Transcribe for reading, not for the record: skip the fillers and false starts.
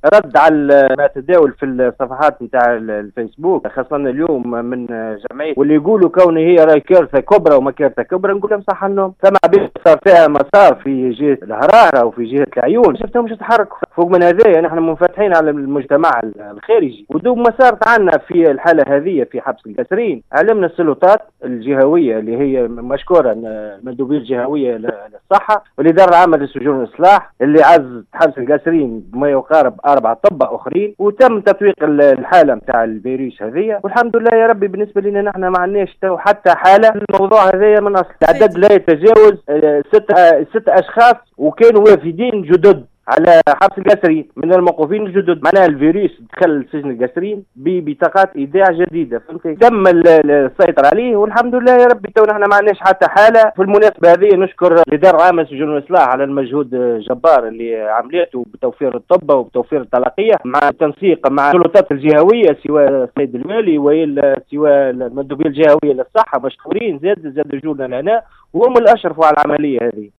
رد على ما تداول في الصفحات نتاع الفيسبوك خاصة اليوم من جمعية، واللي يقولوا كون هي راهي كارثة كبرى وما كارثة كبرى، نقول لهم صح لهم. سمع بيه صار فيها مسار في جهة الهرارة وفي جهة العيون، شفتهم مش يتحركوا. فوق من هذا نحن منفتحين على المجتمع الخارجي، ودوب مسار عنا في الحالة هذه في حبس القاسرين. علمنا السلطات الجهوية اللي هي مشكورة المندوبية الجهوية للصحة والإدارة العامة للسجون والإصلاح اللي عز حبس القاسرين بما يقارب 4 أطباء آخرين، وتم تطويق الحالة نتاع الفيروس هذه، والحمد لله يا ربي. بالنسبة لنا نحن ما عندناش حتى حالة. الموضوع هذا من أصل العدد لا يتجاوز 6 أشخاص، وكانوا وافدين جدد على حبس القاسرين من الموقوفين الجدد. معناها الفيروس دخل سجن القاسرين ببطاقات ايداع جديده، فهمتي؟ تم السيطره عليه والحمد لله يا ربي. تو نحن ما عندناش حتى حاله. في المناسبه هذه نشكر الاداره العامه للسجون والاصلاح على المجهود الجبار اللي عملته بتوفير الطب وبتوفير التلقيه مع التنسيق مع السلطات الجهويه، سواء السيد الوالي ولا سواء المندوبيه الجهويه للصحه، مشكورين. زاد يجونا لنا وهم الاشرفوا على العمليه هذه.